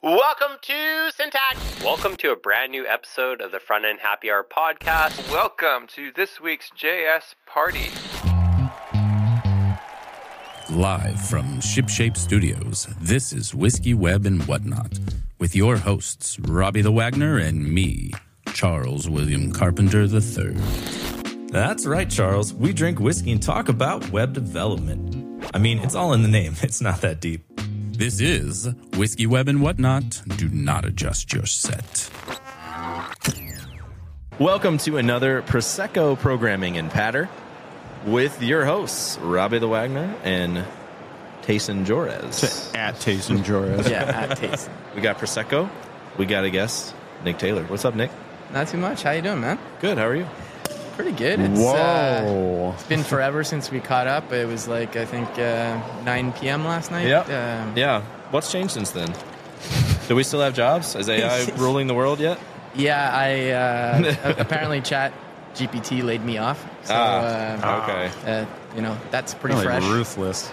Welcome to Syntax. Welcome to a brand new episode of the Front End Happy Hour podcast. Welcome to this week's JS Party. Live from Shipshape Studios, this is Whiskey, Web, and Whatnot, with your hosts, Robbie the Wagner and me, Charles William Carpenter III. That's right, Charles. We drink whiskey and talk about web development. I mean, it's all in the name. It's not that deep. This is Whiskey, Web, and Whatnot. Do not adjust your set. Welcome to another Prosecco Programming and Patter with your hosts, Robbie the Wagner and Tayson Jorez. At Tayson Jorez. Yeah, at Tayson. We got Prosecco. We got a guest, Nick Taylor. What's up, Nick? Not too much. How you doing, man? Good. How are you? Pretty good. It's been forever since we caught up. It was like, I think, 9 p.m. last night. Yeah. What's changed since then? Do we still have jobs? Is AI ruling the world yet? Yeah, I apparently Chat GPT laid me off. So, okay. That's pretty Really fresh. ruthless.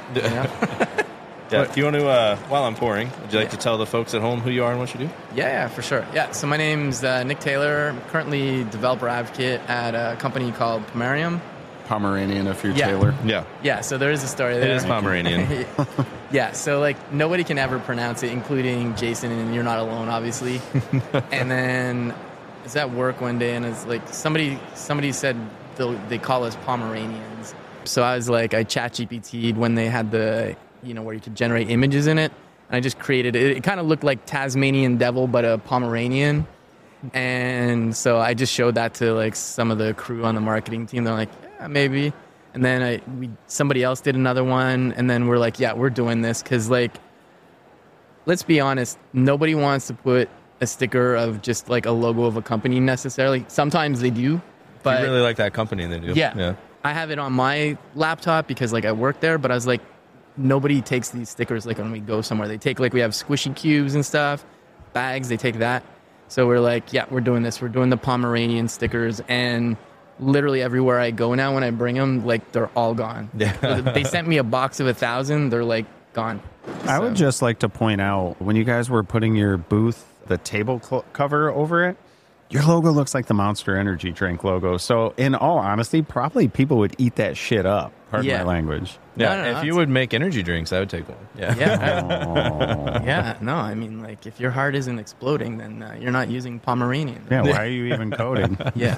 Yeah. Do you want to, while I'm pouring, would you like to tell the folks at home who you are and what you do? Yeah, for sure. Yeah, so my name's Nick Taylor. I'm currently developer advocate at a company called Pomerium. Pomeranian if you're Yeah. Taylor. Yeah. Yeah, so there is a story there. It is Pomeranian. Yeah, so like nobody can ever pronounce it, including Jason, and you're not alone, obviously. And then I was at work one day, and it's like somebody said they call us Pomeranians. So I was like, I chat GPT'd when they had the, where you could generate images in it. And I just created it. It kind of looked like Tasmanian devil, but a Pomeranian. And so I just showed that to like some of the crew on the marketing team. They're like, yeah, maybe. And then somebody else did another one. And then we're like, yeah, we're doing this. Because like, let's be honest, nobody wants to put a sticker of just like a logo of a company necessarily. Sometimes they do. But you really like that company, they do. Yeah. I have it on my laptop because like I work there, but I was like, nobody takes these stickers like when we go somewhere. They take like, we have squishy cubes and stuff, bags, they take that. So we're like, yeah, we're doing this. We're doing the Pomeranian stickers, and literally everywhere I go now when I bring them, like they're all gone. Yeah. They sent me a box of 1,000. They're like gone. I would just like to point out, when you guys were putting your booth, the table cover over it, your logo looks like the Monster Energy drink logo. So in all honesty, probably people would eat that shit up. Pardon my language. Yeah, if you would make energy drinks, I would take one. Yeah. Yeah, no, I mean, like, if your heart isn't exploding, then you're not using Pomeranian. Yeah, why are you even coding? Yeah.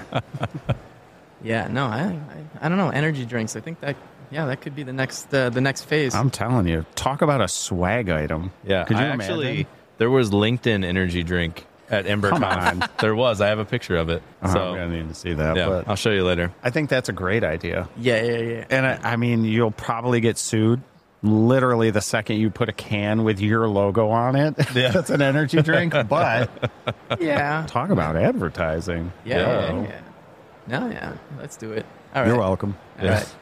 Yeah, no, I don't know, energy drinks. I think that could be the next phase. I'm telling you, talk about a swag item. Yeah, Could you imagine? There was LinkedIn energy drink at EmberCon. Come on. There was. I have a picture of it. I'm So going to need to see that. yeah, But I'll show you later. I think that's a great idea. Yeah. And I mean, you'll probably get sued literally the second you put a can with your logo on it. Yeah. That's an energy drink. But Yeah. talk about advertising. Yeah. No, yeah. Let's do it. All right. You're welcome. All right.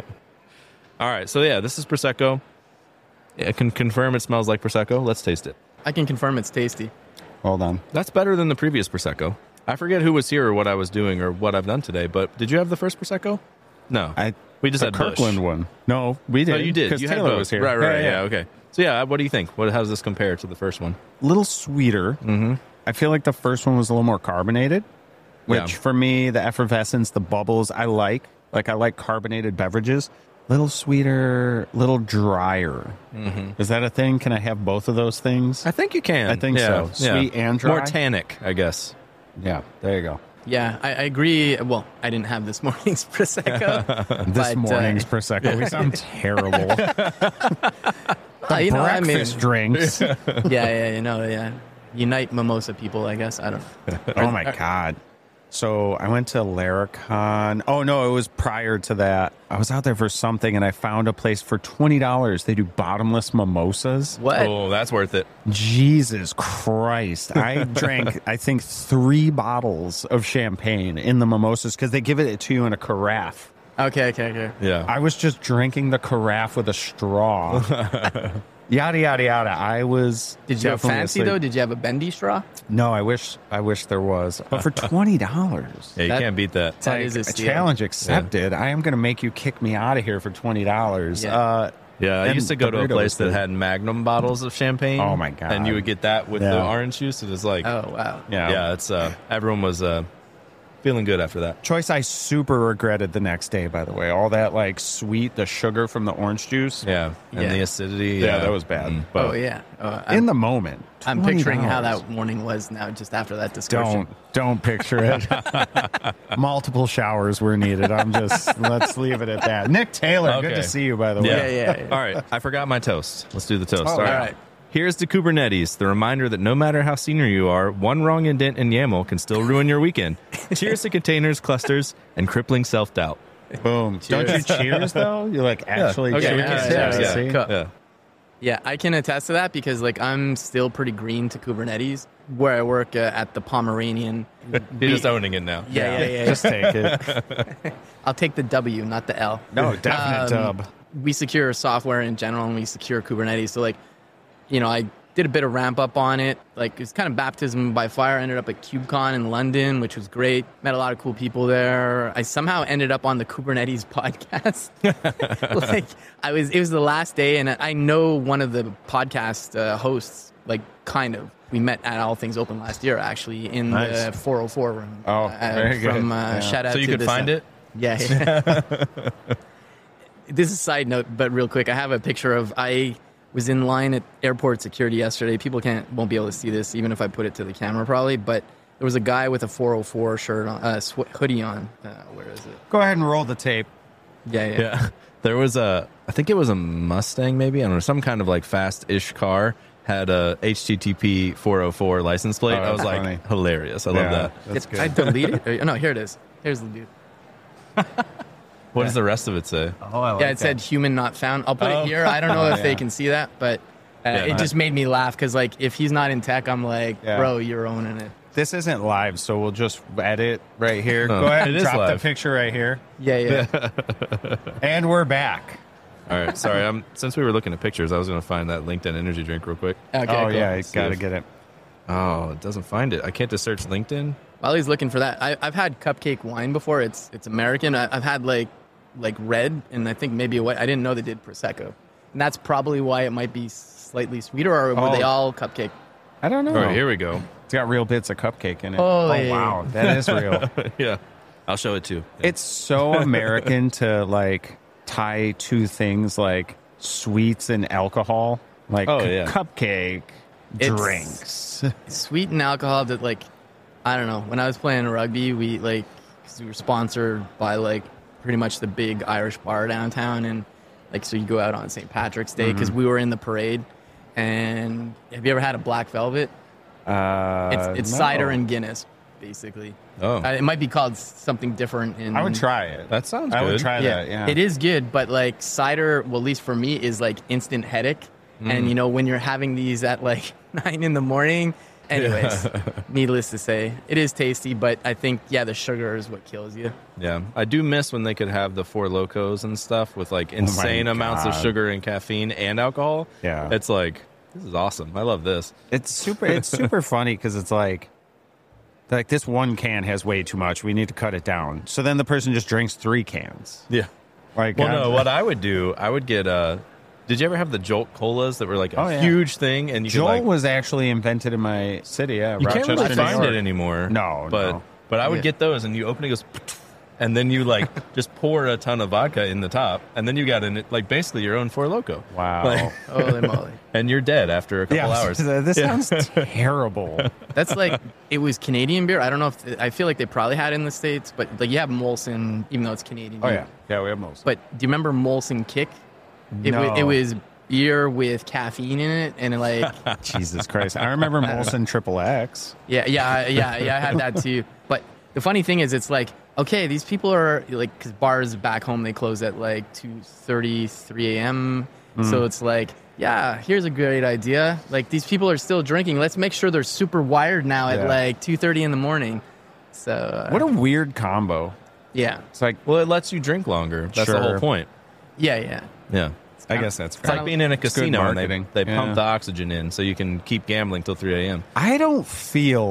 All right. So, yeah, this is Prosecco. I can confirm it smells like Prosecco. Let's taste it. I can confirm it's tasty. Hold on. That's better than the previous Prosecco. I forget who was here or what I was doing or what I've done today, but did you have the first Prosecco? No. We just the had Busch. Kirkland one. No, we did. No, you did. Because You had Taylor both. was here. Right. Yeah, okay. So, yeah, what do you think? How does this compare to the first one? A little sweeter. Mm-hmm. I feel like the first one was a little more carbonated, which for me, the effervescence, the bubbles, I like. Like, I like carbonated beverages. Little sweeter, little drier. Mm-hmm. Is that a thing? Can I have both of those things? I think you can. I think so. Sweet and dry? More tannic, I guess. Yeah, there you go. Yeah, I agree. Well, I didn't have this morning's Prosecco. This morning's Prosecco. We sound terrible. Breakfast drinks. Yeah. Unite mimosa people, I guess. I don't know. Oh, my God. So I went to Laracon. Oh, no, it was prior to that. I was out there for something, and I found a place for $20. They do bottomless mimosas. What? Oh, that's worth it. Jesus Christ. I drank, I think, 3 bottles of champagne in the mimosas because they give it to you in a carafe. Okay. Yeah. I was just drinking the carafe with a straw. Yada, yada, yada. I was Did you go definitely fancy, asleep. though? Did you have a bendy straw? No, I wish there was. But for $20. Yeah, you can't beat that. That is a steal. Challenge accepted. I am going to make you kick me out of here for $20. Yeah. Yeah, I And used to go the to a burrito place was that good. had Magnum bottles of champagne. Oh, my God. And you would get that with the Yeah. orange juice. It was like, Oh wow. yeah, it's everyone was feeling good after that. Choice I super regretted the next day, by the way. All that like sweet, the sugar from the orange juice. Yeah, and Yeah. the acidity. Yeah, that was bad. Mm. But Oh yeah. in the moment. I'm picturing how $20. that morning was now, just after that discussion. Don't picture it. Multiple showers were needed. Let's leave it at that. Nick Taylor, good Okay. to see you, by the way. Yeah. All right, I forgot my toast. Let's do the toast. Oh, All yeah. right. Here's to Kubernetes, the reminder that no matter how senior you are, one wrong indent in YAML can still ruin your weekend. Cheers to containers, clusters, and crippling self-doubt. Boom. Don't you cheers though? You like actually Okay, we cheers? can cheers, yeah. See? Cool. Yeah. Yeah, I can attest to that because like I'm still pretty green to Kubernetes. Where I work at the Pomeranian. You're just owning it now. Yeah. Just take it. I'll take the W, not the L. No, definite dub. We secure software in general, and we secure Kubernetes. So, like, you know, I did a bit of ramp up on it. Like, it's kind of baptism by fire. I ended up at KubeCon in London, which was great. Met a lot of cool people there. I somehow ended up on the Kubernetes podcast. Like, it was the last day, and I know one of the podcast hosts, like, kind of. We met at All Things Open last year, actually, in Nice. the 404 room. Oh, very good. From Yeah. shout out So you to could this, find it? Yeah. This is a side note, but real quick, I have a picture of I was in line at airport security yesterday. People won't be able to see this, even if I put it to the camera, probably. But there was a guy with a 404 shirt on, hoodie on. Where is it? Go ahead and roll the tape. Yeah. Yeah. There was I think it was a Mustang, maybe. I don't know, some kind of like fast-ish car had a HTTP 404 license plate. Oh, I was that's like, funny. hilarious. I love that. That's good. I deleted it. Oh, no, here it is. Here's the dude. What does the rest of it say? Oh, I like Yeah, it said human not found. I'll put Oh. it here. I don't know if Yeah. they can see that, but Yeah, it just made me laugh because, like, if he's not in tech, I'm like, Yeah. bro, you're owning it. This isn't live, so we'll just edit right here. Oh, Go ahead it and is drop live. the picture right here. Yeah. And we're back. All right, sorry. Since we were looking at pictures, I was going to find that LinkedIn energy drink real quick. Okay, Oh, cool. yeah, you See got to if- get it. Oh, it doesn't find it. I can't just search LinkedIn. While he's looking for that, I've had cupcake wine before. It's American. I've had like red, and I think maybe a white. I didn't know they did prosecco, and that's probably why it might be slightly sweeter. Or were they all cupcake? I don't know. All right, here we go. It's got real bits of cupcake in it. Holy. Oh, wow. That is real. Yeah, I'll show it too. It's so American to, like, tie two things like sweets and alcohol. Like, Oh, yeah. cupcake, It's- drinks. Sweet and alcohol. That like, I don't know. When I was playing rugby, we like 'cause we were sponsored by like pretty much the big Irish bar downtown, and like so you go out on St. Patrick's Day because we were in the parade. And have you ever had a black velvet? It's No. cider and Guinness, basically. Oh, It might be called something different. In I would try it. that sounds I good. would try that, yeah. It is good, but like cider, well, at least for me, is like instant headache. And you know, when you're having these at like 9 in the morning, anyways, needless to say, it is tasty, but I think, yeah, the sugar is what kills you. Yeah, I do miss when they could have the Four Locos and stuff with like insane amounts of God. sugar and caffeine and alcohol. Yeah. It's like, this is awesome. I love this. It's super funny because it's like this one can has way too much. We need to cut it down. So then the person just drinks 3 cans. Yeah. Like, Well, no, what I would do, I would get did you ever have the Jolt Colas that were like a Oh, yeah. huge thing? And you Joel could like, was actually invented in my city. Yeah, you can't Rochester, really New find York. it anymore. No, but no. but I would Yeah. get those, and you open it, it goes, and then you like just pour a ton of vodka in the top, and then you got in it like basically your own Four Loco. Wow. Like, Holy moly. and you're dead after a couple hours. This sounds terrible. That's like, it was Canadian beer. I don't know if, I feel like they probably had it in the States, but like you have Molson, even though it's Canadian. Oh, beer. yeah. Yeah, we have most. But do you remember Molson Kick? No. It was beer with caffeine in it, and like, Jesus Christ. I remember Molson Triple X. yeah, I had that too. But the funny thing is, it's like, okay, these people are like, because bars back home, they close at like 2:30, 3 a.m. So it's like, yeah, here's a great idea. Like, these people are still drinking. Let's make sure they're super wired now at Yeah. like 2:30 in the morning. So, What a weird combo. yeah. It's like, Well, it lets you drink longer. That's the whole Sure. point. Yeah. Yeah. I guess that's It's like being in a It's good casino and marketing. they Yeah. pump the oxygen in so you can keep gambling till 3 a.m. I don't feel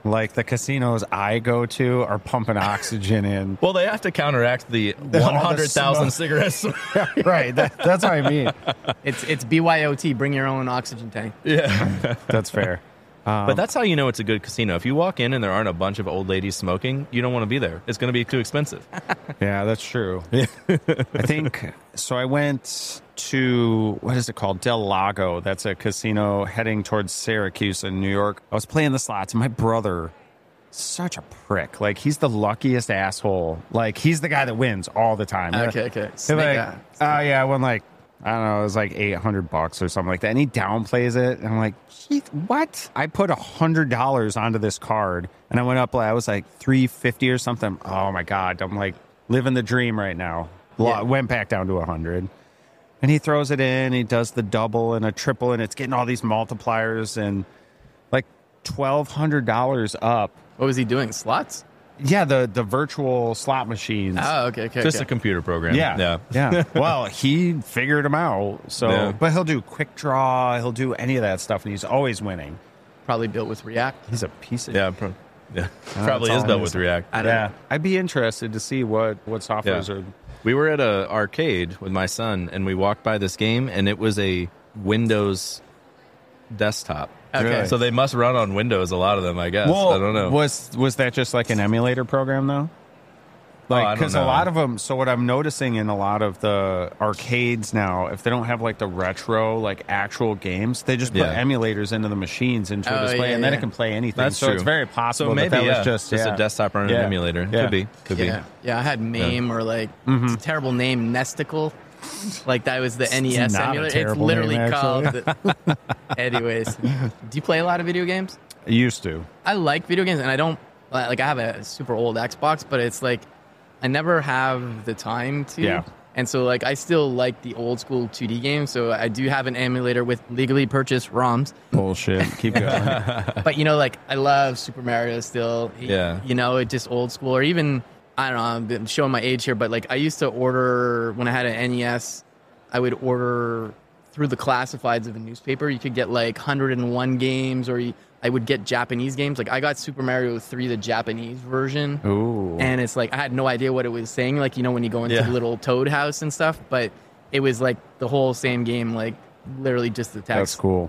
Like the casinos I go to are pumping oxygen in. Well, they have to counteract the All the 100,000 smoke. cigarettes. Right. That's what I mean. It's BYOT. Bring your own oxygen tank. Yeah. That's fair. But that's how you know it's a good casino. If you walk in and there aren't a bunch of old ladies smoking, you don't want to be there. It's going to be too expensive. Yeah, that's true. I think so. I went to, what is it called? Del Lago. That's a casino heading towards Syracuse in New York. I was playing the slots, and my brother, such a prick. Like, he's the luckiest asshole. Like, he's the guy that wins all the time. Okay. They're Snake like, eye. oh, yeah, I won like, I don't know, it was like $800 or something like that. And he downplays it. And I'm like, what? I put $100 onto this card, and I went up, I was like $350 or something. Oh my God. I'm like living the dream right now. Yeah. Went back down to 100. And he throws it in, he does the double and a triple, and it's getting all these multipliers and like $1,200 up. What was he doing? Slots? Yeah, the virtual slot machines. Oh, okay. Just a computer program. Yeah. Well, he figured them out. So, Yeah. but he'll do quick draw. He'll do any of that stuff, and he's always winning. Probably built with React. He's a piece of Yeah. Probably all is I built know. with React. I don't know. I'd be interested to see what softwares are. We were at a arcade with my son, and we walked by this game, and it was a Windows desktop. Okay. So they must run on Windows, a lot of them, I guess. Well, I don't know. Was that just like an emulator program though? I Like, don't because a know. lot of them. So what I'm noticing in a lot of the arcades now, if they don't have like the retro, like actual games, they just put Yeah. emulators into the machines into a Oh, display, yeah, and then yeah. it can play anything. That's so true. it's very possible. So maybe that yeah, was just a desktop running Yeah. an emulator. Yeah. Could Yeah. Yeah, I had MAME or like it's a terrible name, Nesticle. Like that was the NES not a emulator. It's terrible literally name, called. Anyways, do you play a lot of video games? I used to. I like video games, and I don't like. I have a super old Xbox, but it's like I never have the time to. Yeah. And so like I still like the old school 2D games. So I do have an emulator with legally purchased ROMs. Bullshit. Keep going. But you know, like I love Super Mario still. Yeah. You know, it just old school, or even I don't know. I'm showing my age here, but like I used to order when I had an NES. I would order through the classifieds of a newspaper. You could get like 101 games, or I would get Japanese games. Like I got Super Mario 3, the Japanese version. Ooh. And it's like I had no idea what it was saying. Like, you know, when you go into the little Toad house and stuff, but it was like the whole same game, like literally just the text. That's cool.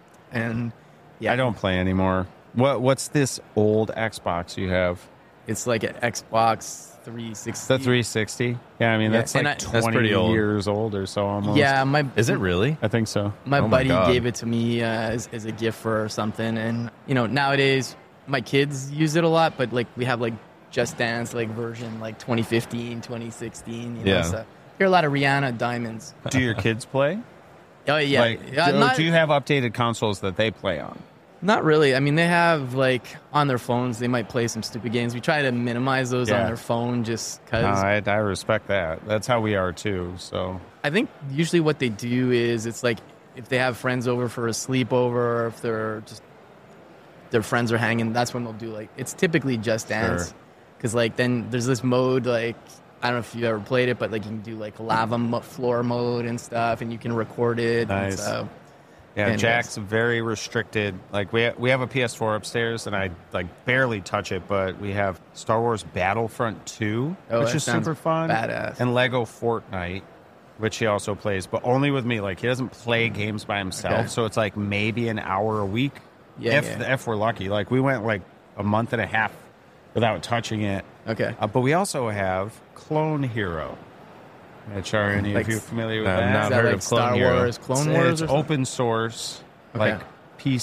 And yeah, I don't play anymore. What's this old Xbox you have? it's like an Xbox 360. The 360? Yeah, I mean, Yeah, that's and like I- 20 That's pretty old. years old or so almost. Yeah, Is it really? I think so. my Oh my buddy God. gave it to me as a gift for something. And, you know, nowadays my kids use it a lot, but like we have like Just Dance like version like 2015, 2016. You know, Yeah. so hear a lot of Rihanna Diamonds. Do your kids play? Oh, yeah. Like, Yeah, do you have updated consoles that they play on? Not really. I mean, they have like on their phones, they might play some stupid games. We try to minimize those Yeah. on their phone just because I respect that. That's how we are too. So I think usually what they do is it's like if they have friends over for a sleepover, or if they're just their friends are hanging, that's when they'll do like it's typically Just Dance Sure. because like then there's this mode like I don't know if you ever played it, but like you can do like lava floor mode and stuff, and you can record it. Nice. And so yeah, And Jack's very restricted. Like we have a PS4 upstairs, and I like barely touch it. But we have Star Wars Battlefront 2, Oh, which that is sounds super fun, badass. and Lego Fortnite, which he also plays, but only with me. Like he doesn't play games by himself, Okay. so it's like maybe an hour a week. Yeah, if we're lucky. Like we went like a month and a half without touching it. okay. But we also have Clone Hero. Which are any Like of you familiar with I've that? not Is that heard like of Clone Star Hero. Wars, Clone Wars, It's or something? open source, Okay. like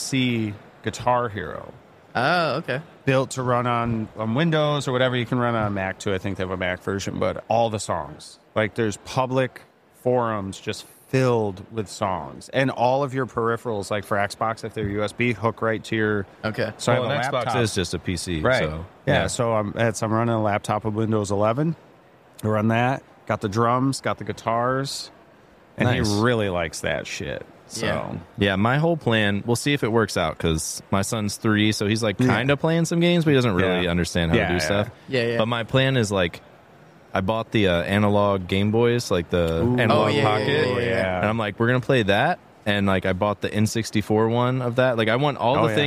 PC Guitar Hero, Oh, okay. built to run on Windows or whatever. You can run on a Mac too. I think they have a Mac version, but all the songs. Like there's public forums just filled with songs, and all of your peripherals, like for Xbox, if they're USB, hook right to your. Okay. So Well, I an have a Xbox laptop. is just a PC. Right. So, yeah. So I'm running a laptop with Windows 11. I run that. Got the drums. Got the guitars. And Nice. he really likes that shit. So Yeah. Yeah, my whole plan, we'll see if it works out because my son's 3, so he's like kind of playing some games, but he doesn't really Yeah. understand how Yeah, to do yeah. stuff. Yeah. But my plan is like, I bought the analog Game Boys, like the analog Oh, yeah, Pocket. yeah. And I'm like, we're going to play that. And like, I bought the N64 one of that. Like, I want all Oh, the yeah. things like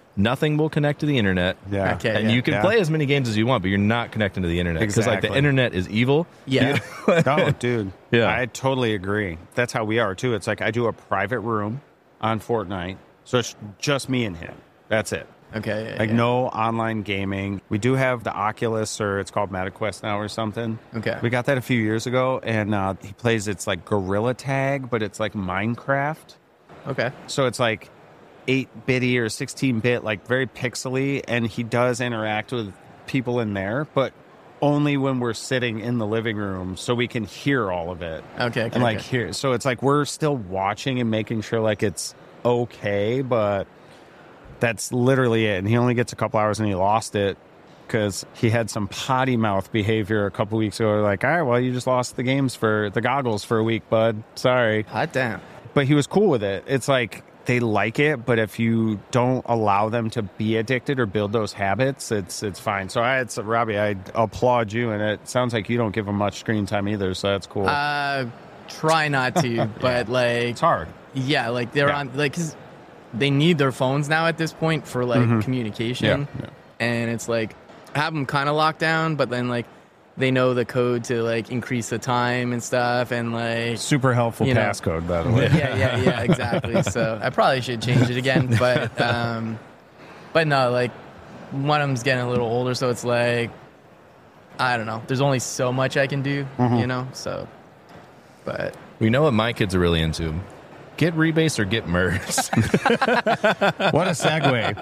Nothing will connect to the internet. Yeah. Okay. And you can play as many games as you want, but you're not connecting to the internet. Because like the Exactly. internet is evil. Yeah. Oh, dude. Yeah. I totally agree. That's how we are, too. It's like I do a private room on Fortnite, so it's just me and him. That's it. Okay. Like no online gaming. We do have the Oculus, or it's called MetaQuest now or something. Okay. We got that a few years ago, and he plays, it's like Gorilla Tag, but it's like Minecraft. Okay. So it's like 8-bitty or 16-bit, like very pixely, and he does interact with people in there, but only when we're sitting in the living room so we can hear all of it. Okay. And like hear, so it's like we're still watching and making sure like it's okay, but that's literally it. And he only gets a couple hours, and he lost it because he had some potty mouth behavior a couple weeks ago. Like, all right, well, you just lost the goggles for a week, bud. Sorry. Hot damn. But he was cool with it. It's like they like it, but if you don't allow them to be addicted or build those habits, it's fine. So Robbie, I applaud you, and it sounds like you don't give them much screen time either, so that's cool. Try not to, but like it's hard. Yeah, like they're on like 'cause they need their phones now at this point for like communication, and it's like I have them kind of locked down, but then like they know the code to like increase the time and stuff, and like Super helpful passcode, by the way. yeah, exactly. So I probably should change it again, but no, like one of them's getting a little older, so it's like I don't know. There's only so much I can do, you know. So, but We know what my kids are really into. Get Rebase or get MERS. What a segue.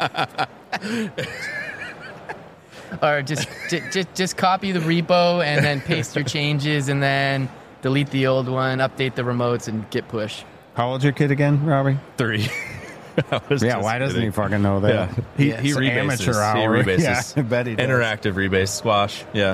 or just copy the repo and then paste your changes and then delete the old one, update the remotes, and git push. How old's your kid again, Robbie? 3. Yeah, why doesn't he fucking know that? Yeah. He It's rebases. amateur hour. He rebases. Yeah, I bet he does. Interactive rebase squash. Yeah.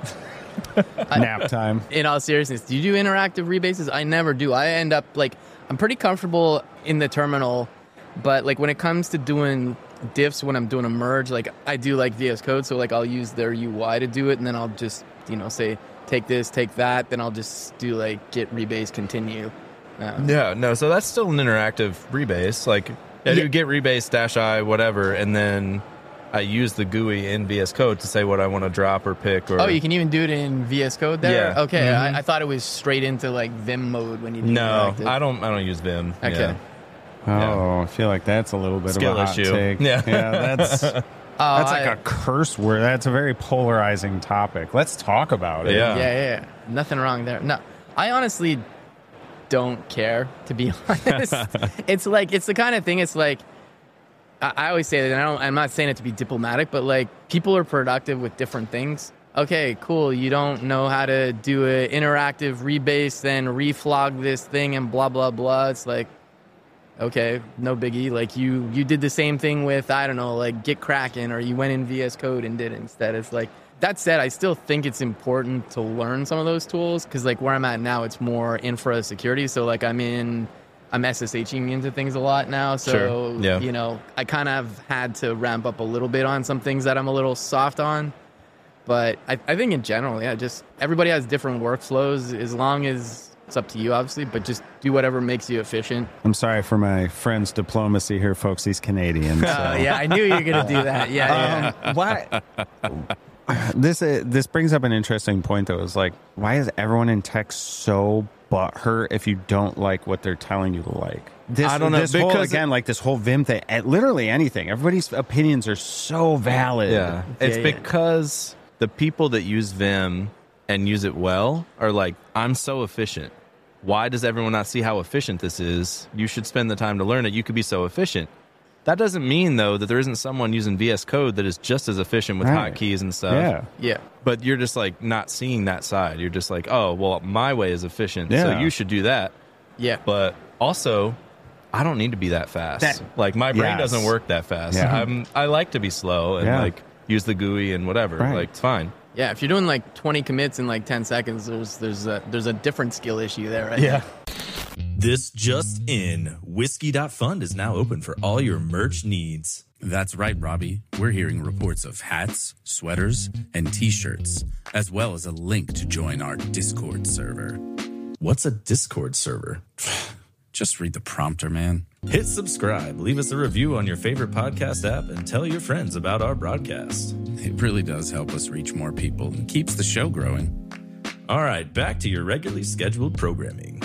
Nap time. In all seriousness, do you do interactive rebases? I never do. I end up like I'm pretty comfortable in the terminal, but like when it comes to doing diffs, when I'm doing a merge, like I do like VS Code, so like I'll use their UI to do it, and then I'll just say take this, take that, then I'll just do like git rebase continue. So that's still an interactive rebase. Like I do get rebase -I whatever, and then I use the GUI in VS Code to say what I want to drop or pick. Or you can even do it in VS Code there? Yeah. Okay, I thought it was straight into like Vim mode when you do No, interactive. I don't use Vim. Okay. Yeah. Oh, I feel like that's a little bit Skill of a hot issue. take. Yeah. That's like a curse word. That's a very polarizing topic. Let's talk about it. Yeah. Yeah. Nothing wrong there. No, I honestly don't care, to be honest. It's the kind of thing, it's like, I always say that, and I'm not saying it to be diplomatic, but like people are productive with different things. Okay, cool. You don't know how to do an interactive rebase, then reflog this thing and blah, blah, blah. It's like, okay, no biggie. Like you did the same thing with, I don't know, like Git Kraken, or you went in VS Code and did it instead. It's like, that said, I still think it's important to learn some of those tools, because like where I'm at now, it's more infra security. So like I'm SSHing into things a lot now. So, I kind of had to ramp up a little bit on some things that I'm a little soft on. But I think in general, just everybody has different workflows, as long as it's up to you, obviously, but just do whatever makes you efficient. I'm sorry for my friend's diplomacy here, folks. He's Canadian. So. Yeah, I knew you were going to do that. Yeah. Why? This brings up an interesting point, though. Is like, why is everyone in tech so butthurt if you don't like what they're telling you to like? I don't know. This whole Vim thing, literally anything. Everybody's opinions are so valid. Yeah. It's because the people that use Vim and use it well are like, I'm so efficient. Why does everyone not see how efficient this is? You should spend the time to learn it. You could be so efficient. That doesn't mean, though, that there isn't someone using VS Code that is just as efficient with hotkeys and stuff. Yeah. But you're just like not seeing that side. You're just like, oh, well, my way is efficient, so you should do that. Yeah. But also, I don't need to be that fast. My brain doesn't work that fast. Yeah. I like to be slow and use the GUI and whatever. Right. Like, it's fine. Yeah, if you're doing like 20 commits in like 10 seconds, there's a different skill issue there, right? Yeah. This just in, Whiskey.fund is now open for all your merch needs. That's right, Robbie. We're hearing reports of hats, sweaters, and t-shirts, as well as a link to join our Discord server. What's a Discord server? Just read the prompter, man. Hit subscribe, leave us a review on your favorite podcast app, and tell your friends about our broadcast. It really does help us reach more people and keeps the show growing. All right, back to your regularly scheduled programming.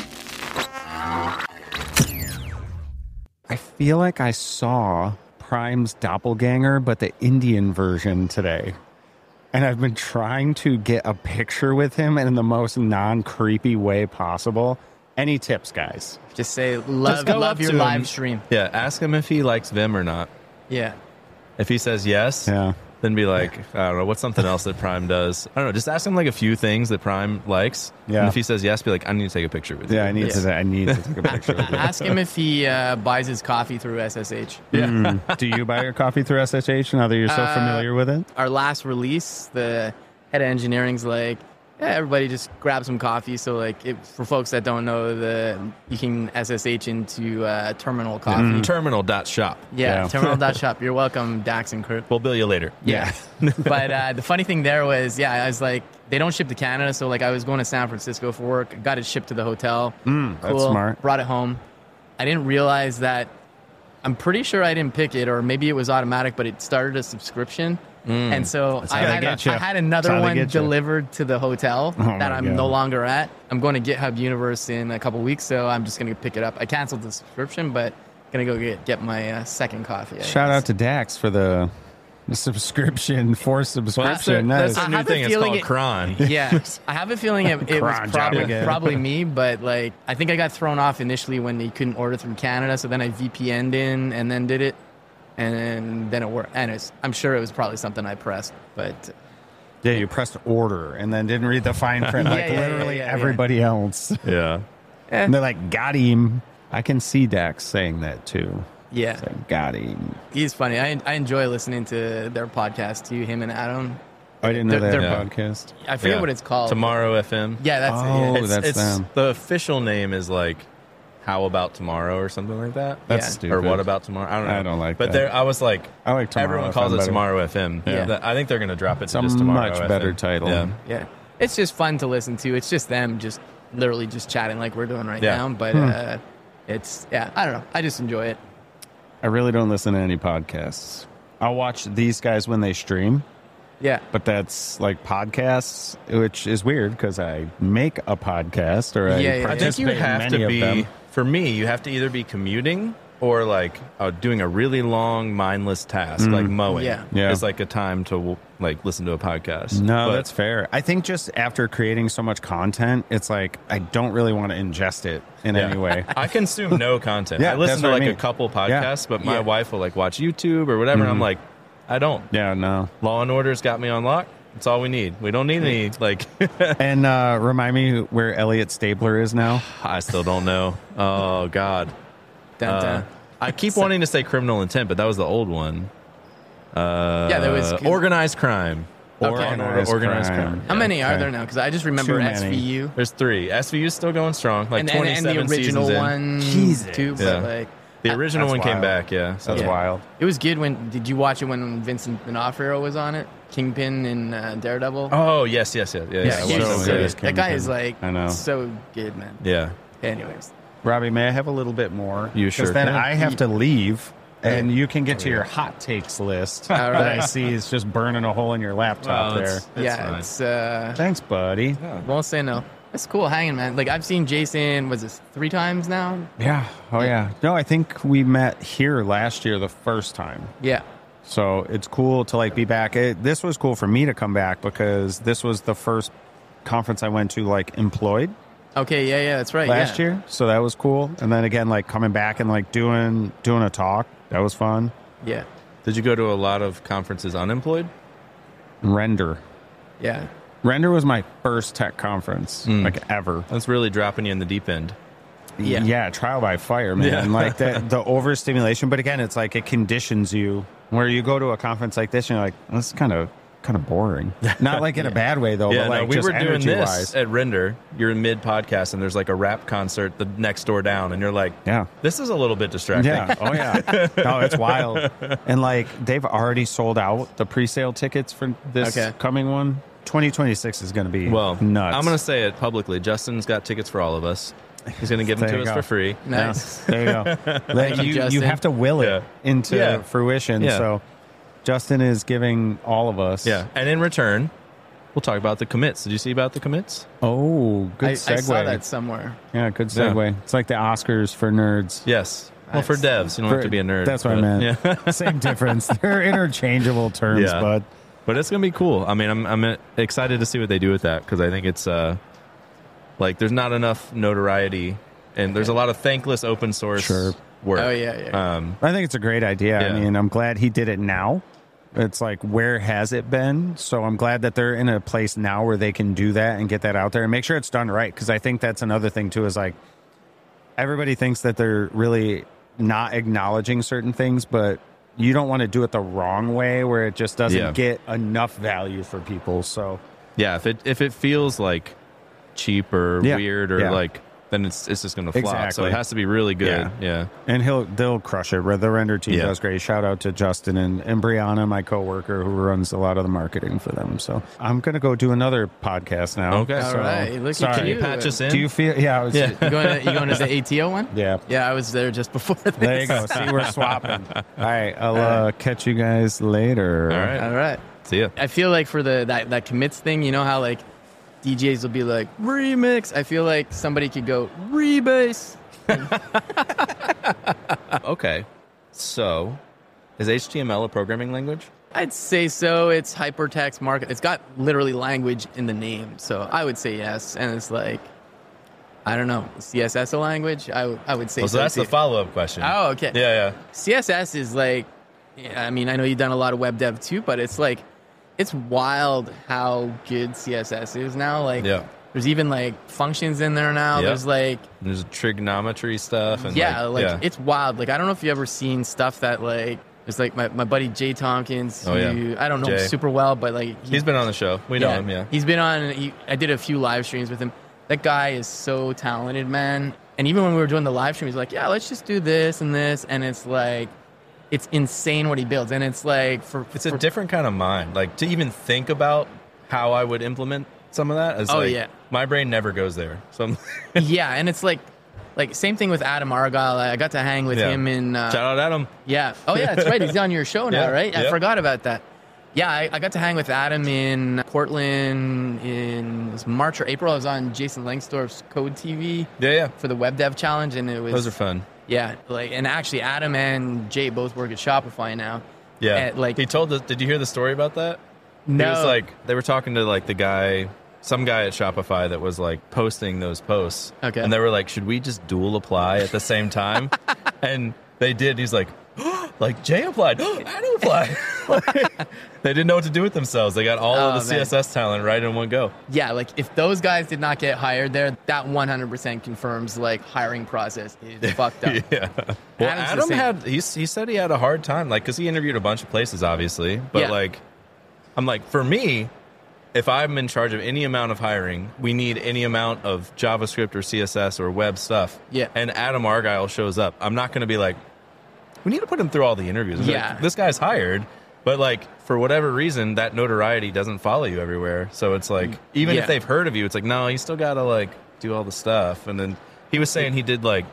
I feel like I saw Prime's doppelganger, but the Indian version today. And I've been trying to get a picture with him in the most non-creepy way possible. Any tips, guys? Just say, Just love go up your to him. live stream. Yeah, ask him if he likes Vim or not. Yeah. If he says yes, then be like, I don't know, what's something else that Prime does? I don't know, just ask him like a few things that Prime likes. Yeah. And if he says yes, be like, I need to take a picture with you. Yeah, I need to take a picture with him. Ask him if he buys his coffee through SSH. Yeah. Do you buy your coffee through SSH now that you're so familiar with it? Our last release, the head of engineering's like, yeah, everybody just grab some coffee. So, like, for folks that don't know, you can SSH into Terminal Coffee. Terminal.shop. Yeah, terminal.shop. You're welcome, Dax and Kurt. We'll bill you later. Yeah. But the funny thing there was, I was like, they don't ship to Canada. So, like, I was going to San Francisco for work. Got it shipped to the hotel. That's smart. Brought it home. I didn't realize that. I'm pretty sure I didn't pick it, or maybe it was automatic, but it started a subscription. And so I had another one delivered to the hotel that I'm no longer at. I'm going to GitHub Universe in a couple weeks, so I'm just going to pick it up. I canceled the subscription, but going to go get my second coffee. Shout out to Dax for the subscription, forced subscription. That's a new I have thing. a It's feeling called Cron. Yeah, I have a feeling it was Cron job probably me, but like I think I got thrown off initially when you couldn't order from Canada, so then I VPN'd in and then did it. And then it worked. And I'm sure it was probably something I pressed, but yeah, you pressed order and then didn't read the fine print like literally everybody else. Yeah. And they're like, got him. I can see Dax saying that too. Yeah. Like, got him. He's funny. I enjoy listening to their podcast too, him and Adam. I didn't know their Yeah. podcast. I forget what it's called. Tomorrow FM. Yeah, that's it. Oh, Yeah. that's them. The official name is like How About Tomorrow or something like that. That's Yeah. stupid. Or What About Tomorrow? I don't know. I don't like but that. I was like, I like Tomorrow everyone FM calls it better. Tomorrow FM. Yeah. I think they're going to drop it It's to a just Tomorrow much FM. better title. Yeah. Yeah. It's just fun to listen to. It's just them just literally just chatting like we're doing right Yeah. now. But it's, I don't know. I just enjoy it. I really don't listen to any podcasts. I'll watch these guys when they stream, Yeah. but that's like podcasts, which is weird because I make a podcast or Yeah, I yeah, yeah. I think you participate in have many to of be, them. for me, you have to either be commuting or like doing a really long mindless task, like mowing. Yeah. Yeah. It's like a time to like listen to a podcast. No, But- that's fair. I think just after creating so much content, it's like I don't really want to ingest it in Yeah. any way. I consume no content. Yeah, I listen that's to what I like mean. a couple podcasts, but my Yeah. wife will like watch YouTube or whatever. And I'm like, I don't. Yeah, no. Law and Order's got me on lock. That's all we need. We don't need any like. And remind me where Elliot Stabler is now. I still don't know. Oh God. Dun, dun. I keep wanting to say Criminal Intent, but that was the old one. Yeah, there was Organized Crime. Organized Crime. How Yeah. many are there now? Because I just remember Too many. SVU. There's 3. SVU's still going strong. Like and 27 the original seasons in. one Jesus. too. Yeah. But like The original That's one came wild. back. Yeah. So That's Yeah. wild. it was good. Did you watch it when Vincent D'Onofrio was on it? Kingpin and Daredevil. Oh yes. Yeah. he's it was so so good. good. That guy is like I know. so good, man. Yeah. Anyways, Robbie, may I have a little bit more? You 'Cause sure then can. I have to leave, and you can get to your hot takes list All that I right. see is just burning a hole in your laptop Well, there. it's fine. it's Thanks, buddy. won't say no. It's cool hanging, man. Like I've seen Jason. Was this 3 times now? Yeah. Oh, yeah. No, I think we met here last year the first time. Yeah. So it's cool to like be back. This was cool for me to come back because this was the first conference I went to like employed Okay. Yeah. That's right. last yeah. year. So that was cool. And then again, like coming back and like doing a talk. That was fun. Yeah. Did you go to a lot of conferences unemployed? Render. Yeah. Render was my first tech conference, like ever. That's really dropping you in the deep end. Yeah. Trial by fire, man. Yeah. Like the overstimulation. But again, it's like it conditions you. Where you go to a conference like this, and you're like, this is kind of boring. Not like in a bad way though. Yeah, but like no, we just were doing this energy-wise. at Render. You're in mid podcast, and there's like a rap concert the next door down, and you're like, Yeah. this is a little bit distracting. Yeah. Oh yeah. No, it's wild. And like they've already sold out the pre-sale tickets for this Okay. coming one. 2026 is going to be Well, nuts. I'm going to say it publicly. Justin's got tickets for all of us. He's going to give them There to you us go. for free. Nice. There you go. Thank you, you Justin. have to will it Yeah. into Yeah. fruition. Yeah. So Justin is giving all of us. Yeah. And in return, we'll talk about the commits. Did you see about the commits? Oh, good I segue. saw that somewhere. Yeah, good Yeah. segue. It's like the Oscars for nerds. Yes. Well, for Nice. devs, you don't have to be a nerd. That's what I but- meant. Yeah. Same difference. They're interchangeable terms, Yeah. bud. But it's going to be cool. I mean, I'm excited to see what they do with that because I think it's like there's not enough notoriety and there's a lot of thankless open source Sure. work. Oh, yeah. I think it's a great idea. Yeah. I mean, I'm glad he did it now. It's like, where has it been? So I'm glad that they're in a place now where they can do that and get that out there and make sure it's done right. Because I think that's another thing, too, is like everybody thinks that they're really not acknowledging certain things, but you don't want to do it the wrong way where it just doesn't Yeah. get enough value for people. So, Yeah, if it feels like cheap or Yeah. weird or Yeah. like, then it's just going to flop. So Exactly. it has to be really good. Yeah. and they'll crush it. The render team Yeah. does great. Shout out to Justin and Brianna, my coworker, who runs a lot of the marketing for them. So I'm gonna go do another podcast now. Okay. All So, right. Look sorry. at Can you patch us in? Do you feel? Yeah, I was, Yeah. You going to the ATO one? yeah. Yeah, I was there just before this. There you go. See, we're swapping. All right, I'll catch you guys later. All right. All right. See ya. I feel like for that commits thing, you know how like DJs will be like remix. I feel like somebody could go rebase. Okay. So, is HTML a programming language? I'd say so. It's hypertext markup. It's got literally language in the name, so I would say yes. And it's like, I don't know, CSS a language? I would say Well, so that's too. the follow-up question. Oh, okay. Yeah. CSS is like, I mean, I know you've done a lot of web dev too, but it's like, it's wild how good CSS is now. Like, Yeah. there's even like functions in there now. Yep. There's like, There's trigonometry stuff. And yeah, it's wild. Like, I don't know if you ever seen stuff that like, there's like my buddy Jay Tompkins. Oh, yeah. who, I don't know him Jay. super well, but like, He's been on the show. We know him, yeah. He's been on, I did a few live streams with him. That guy is so talented, man. And even when we were doing the live stream, he's like, yeah, let's just do this and this. And it's like, it's insane what he builds. And it's like, It's a different kind of mind. Like, to even think about how I would implement some of that is Oh, like, yeah. my brain never goes there. So I'm yeah. And it's like same thing with Adam Argyle. I got to hang with Yeah. him in, shout out Adam. yeah. Oh, yeah, that's right. He's on your show now, Yeah, right? I yeah. forgot about that. Yeah, I got to hang with Adam in Portland in it was March or April. I was on Jason Langsdorff's Code TV Yeah. for the Web Dev Challenge, and it was Those are fun. yeah, like and actually Adam and Jay both work at Shopify now. Yeah. And, like he told us, did you hear the story about that? no, He was like, they were talking to like some guy at Shopify that was like posting those posts. Okay. And they were like, should we just dual apply at the same time? And they did. He's like, like Jay applied, Adam applied. They didn't know what to do with themselves. They got all of the man. CSS talent right in one go. yeah, like if those guys did not get hired there, that 100% confirms like hiring process is fucked up. Yeah. Well, Adam's the Adam same. he said he had a hard time, like, because he interviewed a bunch of places, obviously. But, Yeah. like, I'm like, for me, if I'm in charge of any amount of hiring, we need any amount of JavaScript or CSS or web stuff. Yeah. And Adam Argyle shows up. I'm not going to be like, we need to put him through all the interviews. I'm Yeah. like, this guy's hired. But, like, for whatever reason, that notoriety doesn't follow you everywhere. So it's like, even Yeah. if they've heard of you, it's like, no, you still got to, like, do all the stuff. And then he was saying he did, like,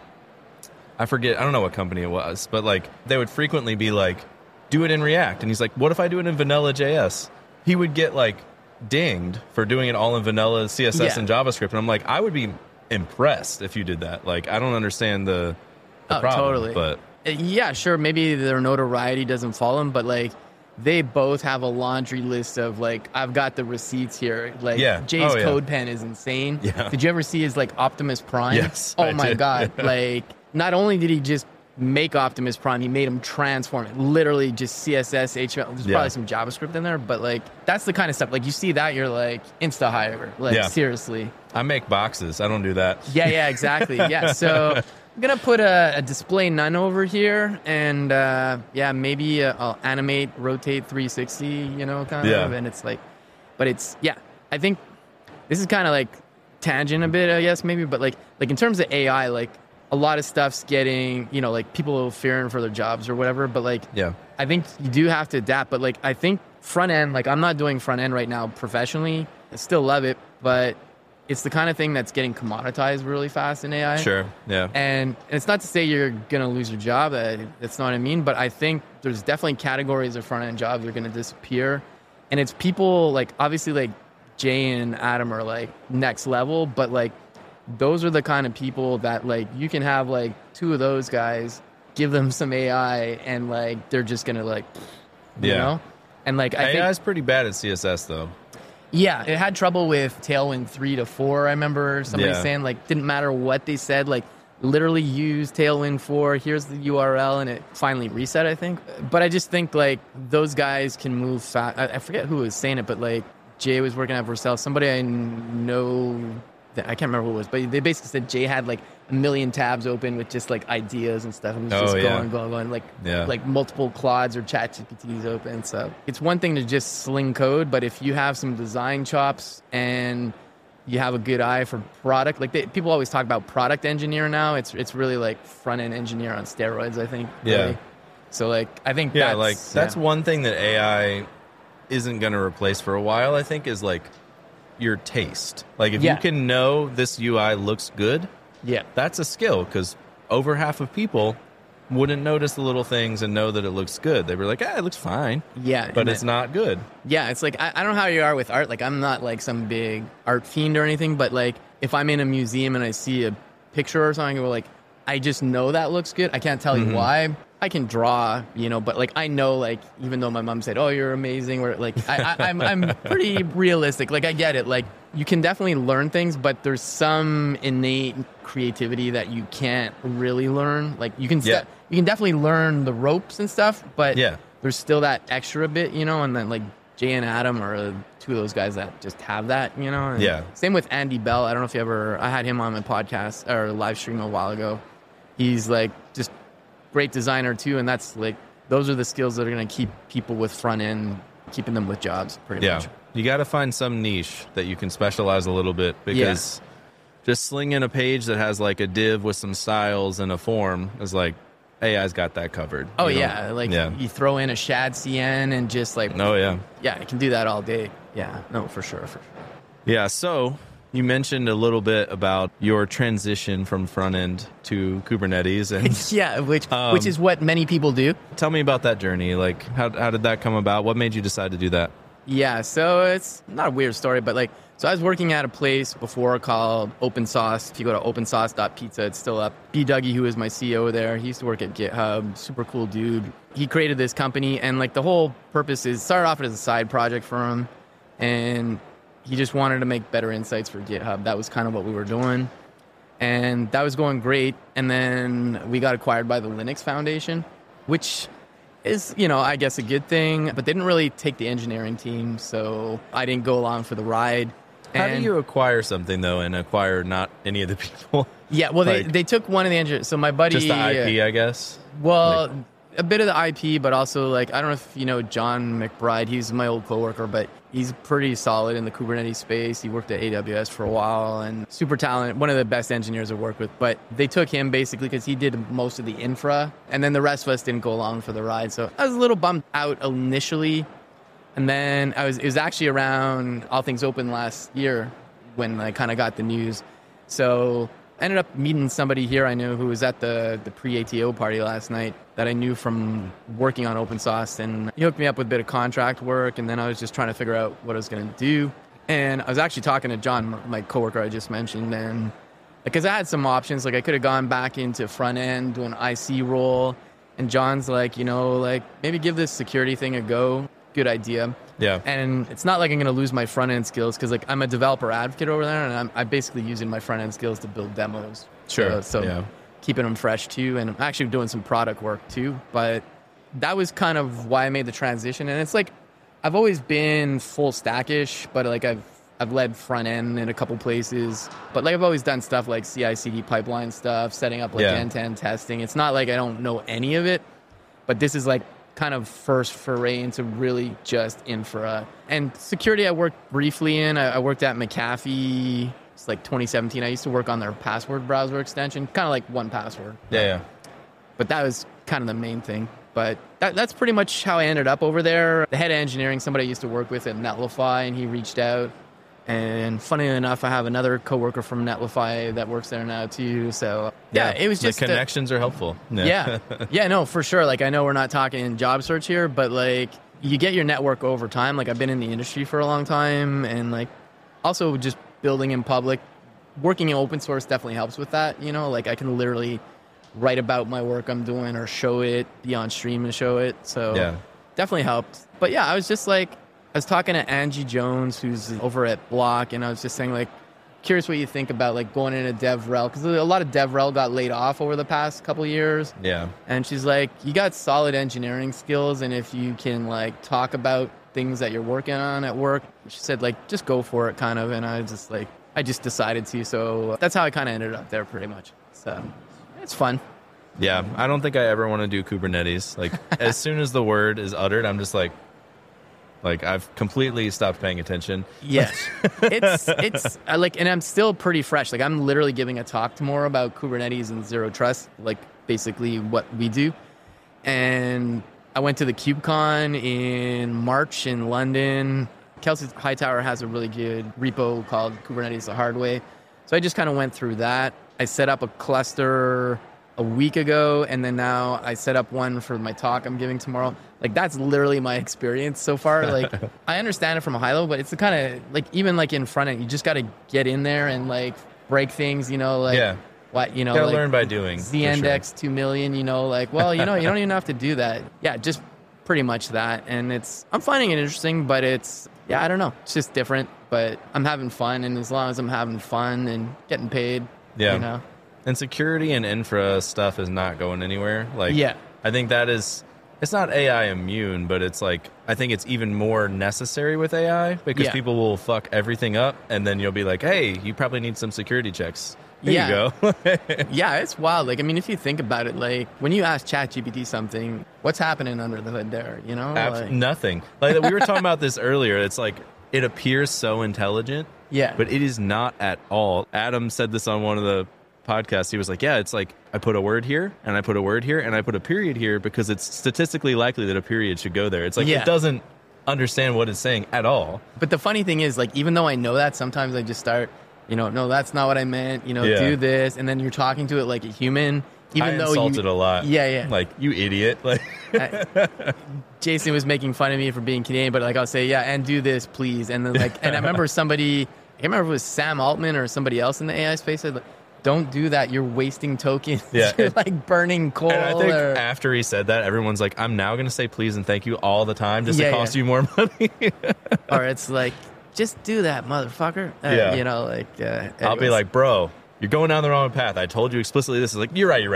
I don't know what company it was, but, like, they would frequently be like, do it in React. And he's like, what if I do it in vanilla JS? He would get, like, dinged for doing it all in vanilla CSS Yeah. and JavaScript. And I'm like, I would be impressed if you did that. Like, I don't understand the problem. Totally. But Yeah, sure. Maybe their notoriety doesn't follow them, but like they both have a laundry list of like I've got the receipts here. Like Yeah. Jay's Oh, yeah. code pen is insane. Yeah. Did you ever see his like Optimus Prime? Yes, Oh I my did. god! Yeah. Like not only did he just make Optimus Prime, he made him transform it. Literally just CSS, HTML. There's Yeah. probably some JavaScript in there, but like that's the kind of stuff. Like you see that, you're like insta hire. Like Yeah. seriously. I make boxes. I don't do that. Yeah, exactly. Yeah, so I'm going to put a display none over here, and maybe I'll animate, rotate 360, you know, kind Yeah. of, and it's like, but it's, yeah, I think this is kind of like tangent a bit, I guess, maybe, but like in terms of AI, like a lot of stuff's getting, you know, like people fearing for their jobs or whatever, but like, Yeah. I think you do have to adapt, but like I think front end, like I'm not doing front end right now professionally. I still love it, but it's the kind of thing that's getting commoditized really fast in AI. Sure. Yeah. And it's not to say you're going to lose your job. That's not what I mean. But I think there's definitely categories of front-end jobs that are going to disappear. And it's people like, obviously, like Jay and Adam are like next level. But like, those are the kind of people that like, you can have like two of those guys, give them some AI, and like, they're just going to like, you know? And like, I think AI is pretty bad at CSS though. Yeah, it had trouble with Tailwind 3 to 4. I remember somebody saying, like, didn't matter what they said, like, literally use Tailwind 4, here's the URL, and it finally reset, I think. But I just think, like, those guys can move fast. I forget who was saying it, but, like, Jay was working at Vercel. Somebody I know, I can't remember who it was, but they basically said Jay had, like, a million tabs open with just, like, ideas and stuff. It was just going, like multiple Claudes or ChatGPTs open. So it's one thing to just sling code, but if you have some design chops and you have a good eye for product, like people always talk about product engineer now. It's really like front-end engineer on steroids, I think. Yeah. Really. So, like, I think that's one thing that AI isn't going to replace for a while, I think, is, like, your taste. Like, if you can know this UI looks good, that's a skill, because over half of people wouldn't notice the little things and know that it looks good. They were like, it looks fine. Yeah. But it's not good. Yeah, it's like, I don't know how you are with art. Like, I'm not like some big art fiend or anything, but like, if I'm in a museum and I see a picture or something, like, I just know that looks good. I can't tell you why. I can draw, but like, I know, like, even though my mom said, "Oh, you're amazing," or like, I'm pretty realistic. Like, I get it. Like, you can definitely learn things, but there's some innate creativity that you can't really learn. Like, you can you can definitely learn the ropes and stuff, but there's still that extra bit, and then like Jay and Adam are two of those guys that just have that, And same with Andy Bell. I don't know if I had him on my podcast or live stream a while ago. He's like just great designer too, and that's like, those are the skills that are going to keep people with front end, keeping them with jobs pretty much. You got to find some niche that you can specialize a little bit, because just slinging a page that has like a div with some styles and a form is like, AI's got that covered. Oh, you throw in a shad CN and just like, it can do that all day. Yeah, no, for sure. Yeah, so you mentioned a little bit about your transition from front end to Kubernetes, and which is what many people do. Tell me about that journey. Like, how did that come about? What made you decide to do that? Yeah, so it's not a weird story, but like, so I was working at a place before called OpenSauce. If you go to opensauce.pizza, it's still up. B. Dougie, who is my CEO there, he used to work at GitHub, super cool dude. He created this company, and like, the whole purpose is, started off as a side project for him, and he just wanted to make better insights for GitHub. That was kind of what we were doing. And that was going great. And then we got acquired by the Linux Foundation, which is, I guess a good thing. But they didn't really take the engineering team, so I didn't go along for the ride. How do you acquire something, though, and acquire not any of the people? Yeah, well, they took one of the engineers. So my buddy... Just the IP, I guess? Well, a bit of the IP, but also, like, I don't know if you know John McBride. He's my old coworker, but he's pretty solid in the Kubernetes space. He worked at AWS for a while and super talented, one of the best engineers I've worked with. But they took him basically because he did most of the infra, and then the rest of us didn't go along for the ride. So I was a little bummed out initially. And then it was actually around All Things Open last year when I kind of got the news. So I ended up meeting somebody here I knew who was at the pre-ATO party last night that I knew from working on OpenSauce. And he hooked me up with a bit of contract work, and then I was just trying to figure out what I was going to do. And I was actually talking to John, my coworker I just mentioned, and because I had some options. Like, I could have gone back into front end, do an IC role. And John's like, maybe give this security thing a go. Good idea. Yeah. And it's not like I'm going to lose my front end skills, because like, I'm a developer advocate over there, and I'm basically using my front end skills to build demos. Sure. So keeping them fresh too, and I'm actually doing some product work too. But that was kind of why I made the transition. And it's like, I've always been full stackish, but like I've led front end in a couple places. But like, I've always done stuff like CI/CD pipeline stuff, setting up like end-to-end testing. It's not like I don't know any of it, but this is like kind of first foray into really just infra. And security I worked briefly in. I worked at McAfee. It's like 2017. I used to work on their password browser extension, kind of like 1Password. Yeah. But that was kind of the main thing. But that's pretty much how I ended up over there. The head of engineering, somebody I used to work with at Netlify, and he reached out. And funny enough, I have another coworker from Netlify that works there now too. So it was just the connections are helpful. Yeah, no, for sure. Like, I know we're not talking job search here, but like, you get your network over time. Like, I've been in the industry for a long time, and like, also just building in public, working in open source definitely helps with that. You know, like, I can literally write about my work I'm doing or show it, be on stream and show it. So definitely helped. But yeah, I was just like, I was talking to Angie Jones, who's over at Block, and I was just saying, like, curious what you think about like going into DevRel, because a lot of DevRel got laid off over the past couple of years. Yeah. And she's like, you got solid engineering skills, and if you can like talk about things that you're working on at work, she said, like, just go for it, kind of. And I just decided to. So that's how I kind of ended up there, pretty much. So it's fun. Yeah, I don't think I ever want to do Kubernetes. Like, as soon as the word is uttered, I'm just like I've completely stopped paying attention. Yes, it's like, and I'm still pretty fresh. Like, I'm literally giving a talk tomorrow about Kubernetes and Zero Trust, like basically what we do. And I went to the KubeCon in March in London. Kelsey Hightower has a really good repo called Kubernetes the Hard Way. So I just kind of went through that. I set up a cluster a week ago, and then now I set up one for my talk I'm giving tomorrow. Like, that's literally my experience so far. Like, I understand it from a high level, but it's the kind of, like, even like in front end, you just got to get in there and like break things, you know, like what, you know, gotta like learn by doing. Z-index 2 million, you know, like, well, you know, you don't even have to do that. Yeah, just pretty much that. And I'm finding it interesting, but I don't know. It's just different, but I'm having fun. And as long as I'm having fun and getting paid, you know. And security and infra stuff is not going anywhere. Like, I think that is, it's not AI immune, but it's like, I think it's even more necessary with AI because people will fuck everything up, and then you'll be like, hey, you probably need some security checks. There you go. Yeah, it's wild. Like, I mean, if you think about it, like, when you ask ChatGPT something, what's happening under the hood there, you know? Nothing. Like, we were talking about this earlier. It's like, it appears so intelligent, but it is not at all. Adam said this on one of the podcast. He was like, it's like, I put a word here and I put a word here and I put a period here because it's statistically likely that a period should go there. It's like, it doesn't understand what it's saying at all. But the funny thing is, like, even though I know that, sometimes I just start, you know, no, that's not what I meant, you know, do this, and then you're talking to it like a human, even though I insulted a lot. Like, you idiot. Like, Jason was making fun of me for being Canadian, but like, I'll say, and do this, please. And then like, and I remember somebody, I can't remember if it was Sam Altman or somebody else in the AI space said, like, don't do that. You're wasting tokens. You're like burning coal. And I think after he said that, everyone's like, I'm now going to say please and thank you all the time just to cost you more money. Or it's like, just do that, motherfucker. You know, like, I'll be like, bro, you're going down the wrong path. I told you explicitly this. Is like, you're right.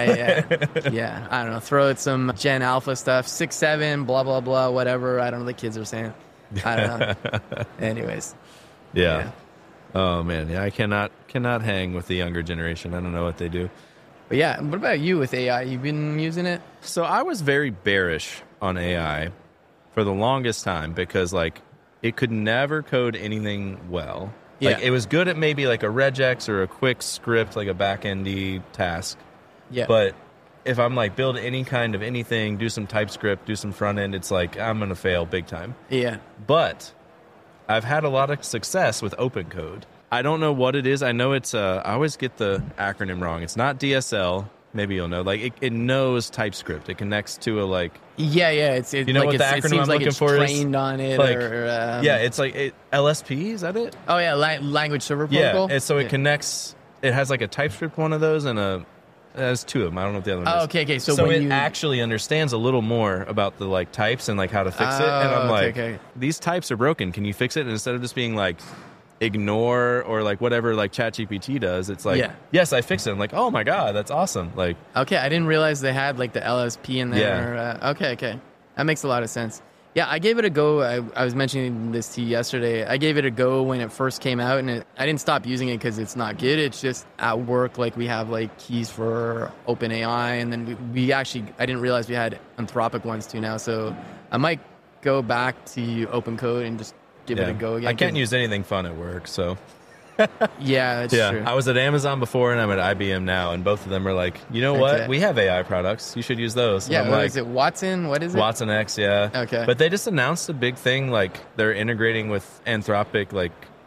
Yeah. I don't know. Throw it some Gen Alpha stuff, 6.7, blah, blah, blah, whatever. I don't know. The kids are saying. I don't know. Anyways. Yeah. Oh man, I cannot hang with the younger generation. I don't know what they do. But yeah, what about you with AI? You've been using it? So I was very bearish on AI for the longest time because like it could never code anything well. Like it was good at maybe like a regex or a quick script, like a back-endy task. Yeah. But if I'm like build any kind of anything, do some TypeScript, do some front end, it's like I'm gonna fail big time. Yeah. But I've had a lot of success with OpenCode. I don't know what it is. I know it's, I always get the acronym wrong. It's not DSL. Maybe you'll know. Like, it knows TypeScript. It connects to a, like... Yeah. It's you know like what the acronym I'm looking for is? Trained on it, like, or... it's like LSP, is that it? Oh, yeah, Language Server Protocol? Yeah, so it connects... It has, like, a TypeScript one of those and a... It has two of them. I don't know what the other one is. Oh, okay. So when it actually understands a little more about the like types and like how to fix it. And I'm like, these types are broken. Can you fix it? And instead of just being like ignore or like whatever like ChatGPT does, it's like, yes, I fixed it. I'm like, oh my God, that's awesome. Like, okay, I didn't realize they had like the LSP in there. Okay. That makes a lot of sense. Yeah, I gave it a go. I was mentioning this to you yesterday. I gave it a go when it first came out, and I didn't stop using it because it's not good. It's just at work, like we have like keys for OpenAI, and then we actually, I didn't realize we had Anthropic ones too now. So I might go back to OpenCode and just give it a go again. I can't use anything fun at work, so... Yeah, that's true. I was at Amazon before and I'm at IBM now, and both of them are like, you know what? We have AI products. You should use those. Yeah, is it Watson? What is it? Watson X, yeah. Okay. But they just announced a big thing, like they're integrating with Anthropic, like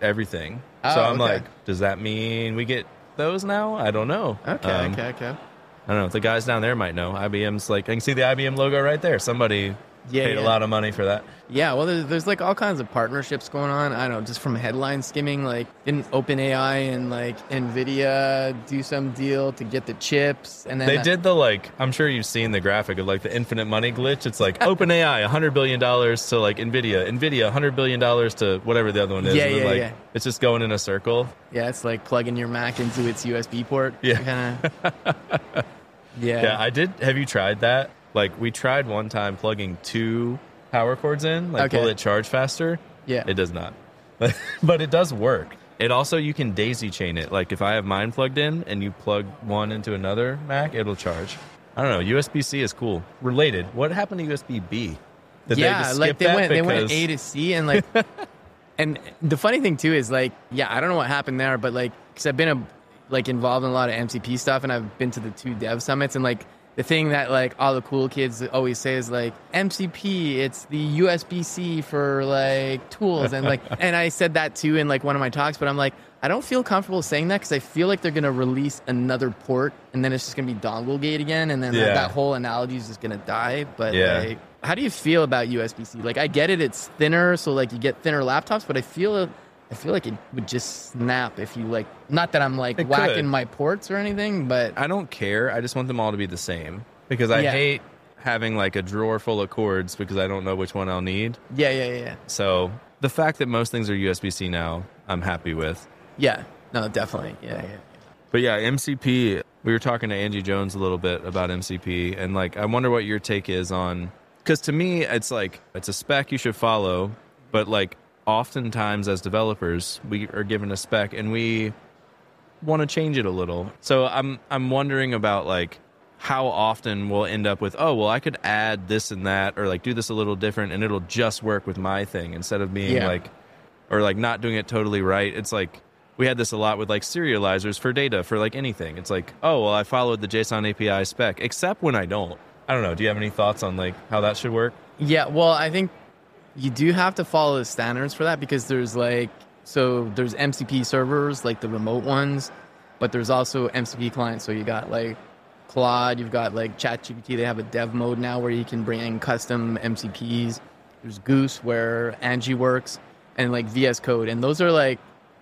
everything. Oh, So I'm okay. like, does that mean we get those now? I don't know. Okay. I don't know. The guys down there might know. IBM's like, I can see the IBM logo right there. Somebody paid a lot of money for that. Yeah, well, there's like all kinds of partnerships going on. I don't know, just from headline skimming, like didn't OpenAI and like NVIDIA do some deal to get the chips? And then They did the like, I'm sure you've seen the graphic of like the infinite money glitch. It's like OpenAI, $100 billion to like NVIDIA, $100 billion to whatever the other one is. Yeah, And then, yeah, like, yeah. It's just going in a circle. Yeah, it's like plugging your Mac into its USB port. Yeah. Kinda. Yeah, I did. Have you tried that? Like, we tried one time plugging 2 power cords in. Like, Okay. will it charge faster? Yeah. It does not. But it does work. It also, you can daisy chain it. Like, if I have mine plugged in and you plug one into another Mac, it'll charge. I don't know. USB-C is cool. Related. What happened to USB-B? Did they just skip that? They went Because- A to C and like, and the funny thing too is like, yeah, I don't know what happened there, but like, because I've been involved in a lot of MCP stuff, and I've been to the 2 dev summits, and like the thing that like all the cool kids always say is like MCP, it's the USB-C for like tools, and like, and I said that too in like one of my talks, but I'm like, I don't feel comfortable saying that because I feel like they're gonna release another port, and then it's just gonna be dongle gate again, and then Yeah. that whole analogy is just gonna die. But Yeah. like, how do you feel about USB-C? Like, I get it, it's thinner, so like you get thinner laptops, but I feel like it would just snap if you like. Not that I'm like It whacking could. my ports or anything, but I don't care. I just want them all to be the same. Because I Yeah. hate having like a drawer full of cords because I don't know which one I'll need. yeah. So the fact that most things are USB-C now, I'm happy with. Yeah, no, definitely. Yeah. But yeah, MCP, we were talking to Angie Jones a little bit about MCP, and like, I wonder what your take is on, because to me, it's like, it's a spec you should follow, but like, oftentimes as developers, we are given a spec and we want to change it a little. So I'm wondering about like, how often we'll end up with, oh, well, I could add this and that, or like do this a little different and it'll just work with my thing instead of being Yeah. like, or like not doing it totally right. It's like, we had this a lot with like serializers for data for like anything. It's like, oh, well, I followed the JSON API spec, except when I don't. I don't know. Do you have any thoughts on like how that should work? Yeah, well, I think you do have to follow the standards for that, because there's like, so there's MCP servers, like the remote ones, but there's also MCP clients. So you got like Claude, you've got like ChatGPT. They have a dev mode now where you can bring in custom MCPs. There's Goose, where Angie works, and like VS Code. And those are like,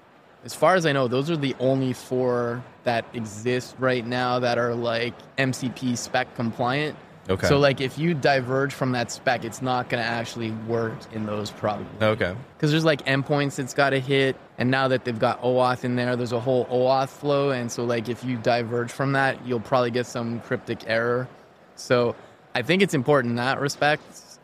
as far as I know, those are the only 4 that exist right now that are like MCP spec compliant. Okay. So like, if you diverge from that spec, it's not going to actually work in those probably. Okay. Because there's like endpoints it's got to hit, and now that they've got OAuth in there, there's a whole OAuth flow, and so like if you diverge from that, you'll probably get some cryptic error. So I think it's important in that respect,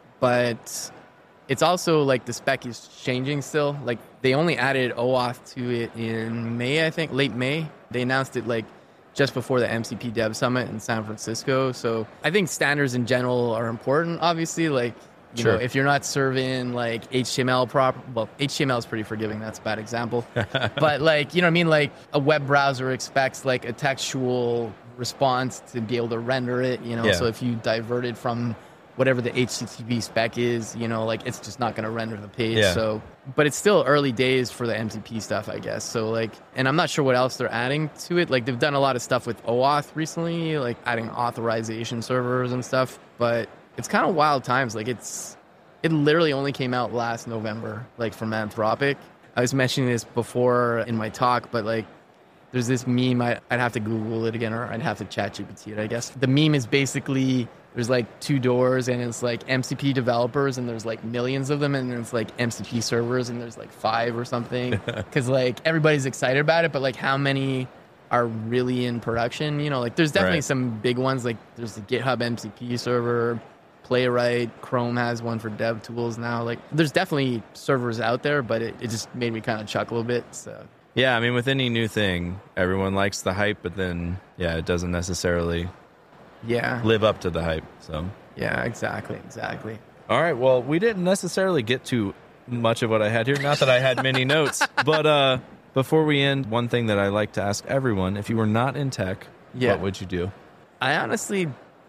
but it's also like the spec is changing still. Like, they only added OAuth to it in May, I think, late May. They announced it like just before the MCP Dev Summit in San Francisco. So I think standards in general are important, obviously. Like, you Sure. know, if you're not serving like HTML well, HTML is pretty forgiving. That's a bad example. But like, you know what I mean? Like, a web browser expects like a textual response to be able to render it, you know? Yeah. So if you diverted from whatever the HTTP spec is, you know, like, it's just not going to render the page. Yeah. So, but it's still early days for the MCP stuff, I guess. So like, and I'm not sure what else they're adding to it. Like, they've done a lot of stuff with OAuth recently, like adding authorization servers and stuff, but it's kind of wild times. Like, it literally only came out last November, like, from Anthropic. I was mentioning this before in my talk, but like, there's this meme, I'd have to Google it again, or I'd have to ChatGPT it, I guess. The meme is basically, there's like 2 doors, and it's like MCP developers, and there's like millions of them, and then it's like MCP servers, and there's like 5 or something. Because like, everybody's excited about it, but like, how many are really in production? You know, like, there's definitely Right. some big ones. Like, there's the GitHub MCP server, Playwright, Chrome has one for dev tools now. Like, there's definitely servers out there, but it just made me kind of chuckle a bit. So Yeah, I mean, with any new thing, everyone likes the hype, but then, yeah, it doesn't necessarily yeah, live up to the hype. So, yeah, exactly. all right. Well, we didn't necessarily get to much of what I had here. Not that I had many notes, but before we end, one thing that I like to ask everyone: if you were not in tech, Yeah. what would you do? I honestly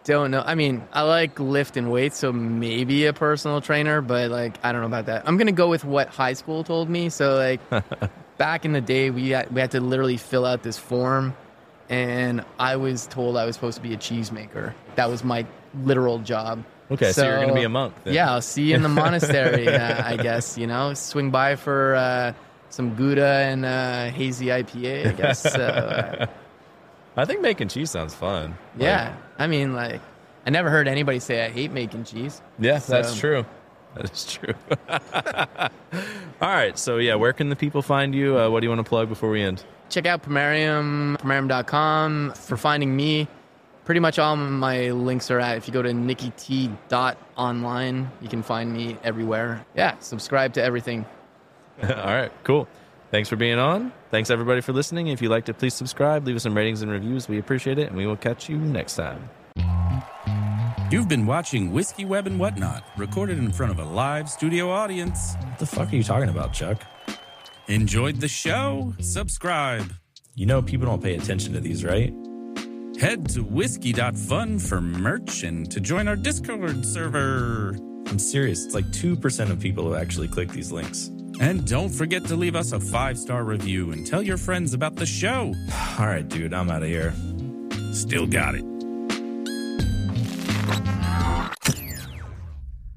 don't know. I mean, I like lifting weights, so maybe a personal trainer, but like I don't know about that. I'm gonna go with what high school told me. So like back in the day, we had to literally fill out this form, and I was told I was supposed to be a cheesemaker. That was my literal job. Okay, so you're going to be a monk then. Yeah, I'll see you in the monastery, I guess, you know. Swing by for some Gouda and hazy IPA, I guess. I think making cheese sounds fun. Yeah, I mean, like, I never heard anybody say I hate making cheese. Yeah, that's true. That is true. All right, so yeah, where can the people find you? What do you want to plug before we end? Check out Pomerium.com for finding me. Pretty much all my links are at, if you go to nickit.online, you can find me everywhere. Yeah, subscribe to everything. All right, cool. Thanks for being on. Thanks, everybody, for listening. If you liked it, please subscribe. Leave us some ratings and reviews. We appreciate it, and we will catch you next time. You've been watching Whiskey Web and Whatnot, recorded in front of a live studio audience. What the fuck are you talking about, Chuck? Enjoyed the show? Subscribe. You know people don't pay attention to these, right? Head to whiskey.fun for merch and to join our Discord server. I'm serious. It's like 2% of people who actually click these links. And don't forget to leave us a 5-star review and tell your friends about the show. All right, dude, I'm out of here. Still got it.